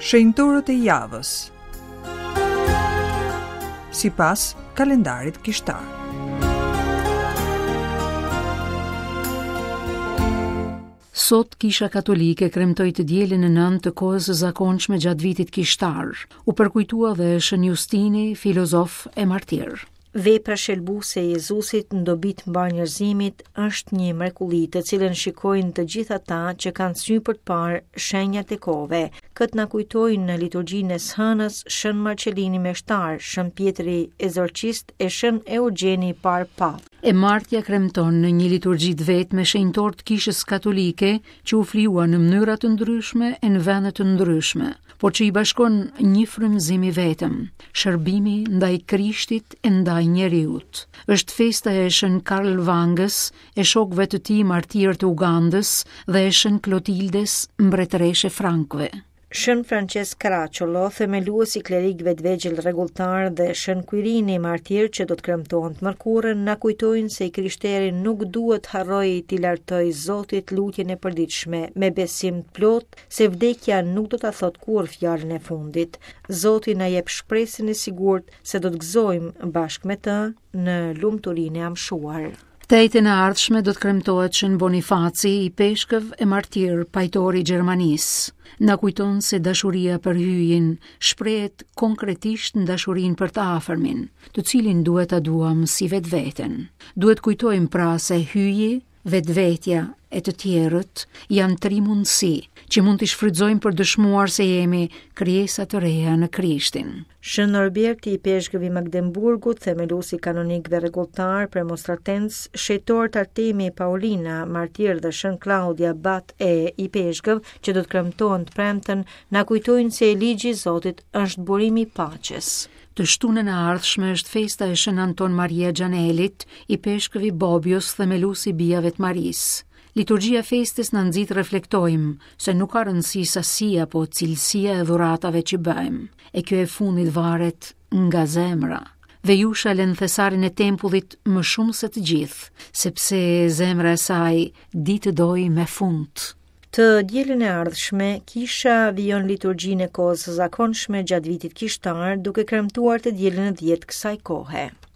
Shenjtorët e javës sipas kalendarit kishtar. Sot Kisha Katolike kremtoi të dielin e 9 të kohës së zakonshme gjatë vitit kishtar. U përkujtua dhe Shën Justini, filozof e martir. Vepra shelbuese e Jezusit në dobit mbar njerëzimit është një mrekulli të cilën shikojnë të gjithë ata që kanë sy për të parë shenjat e kohëve. Këtë na kujtojnë në liturgjinë e së hënës Shën Marcelini Meshtar, Shën Pjetri Ezorcist e Shën Eugjeni par Pap. E martja kremton në një liturgji të vetë me shenjtor të Kishës Katolike që u flijua në mënyra të ndryshme e në vende të ndryshme, por që i bashkon një frymëzim i vetëm, shërbimi ndaj Krishtit e ndaj njeriut. Është festa e Shën Karl Vangës, e shokëve të tij martir të Ugandës dhe e Shën Klotildes, mbretëreshe Frankëve. Shën Francesc Caracciolo, themeluesi i klerikëve të vegjël rregulltar dhe Shën Quirini, martir që do të kremtohen të mërkurën, na kujtojnë se i krishteri nuk duhet harrojë t'i lartoj Zotit lutjen e përditshme me besim të plot se vdekja nuk do ta thot kurrë fjalën e fundit. Zoti na jep shpresën e sigurt se do të gëzojmë bashkë me të në lumturinë e amshuar. Të ejtën e ardhshme do të kremtohet Shën Bonifaci i peshkëv e martir, pajtori i Gjermanisë. Na kujton se dashuria për hyjin shprehet konkretisht në dashurinë për të afërmin, të cilin duhet ta duam si vetveten. Duhet kujtojmë pra se hyji, vetvetja e të tjerët janë tri mundësi që mund t'i shfrytëzojmë për dëshmuar se jemi krijesa të reja në Krishtin. Shën Norberti i peshkëve i Magdeburgut, themeluesi kanonikëve rregulltar, premonstratens, shejtor Artemi Paulina, martir dhe Shën Klaudia Bat e i peshkëve që do të kremtohen të premten, na kujtojnë se ligji i Zotit është burimi i paqes. Të shtunën e ardhshme është festa e Shën Anton Maria Xhanelit, i peshkëve i Bobios, themeluesi i bijave të Marisë. Liturgjia festës na nxit reflektojmë se nuk ka rëndësi sasia apo cilësia e dhuratave që bëjmë, e kjo e fundit varet nga zemra. Vejusha lën thesarin e tempullit më shumë se të gjithë, sepse zemra e saj di të dojë me fund. Të dielën e ardhshme, Kisha vijon liturgjinë e kohës së zakonshme gjatë vitit kishtar, duke kremtuar të dielën e 10 kësaj kohe.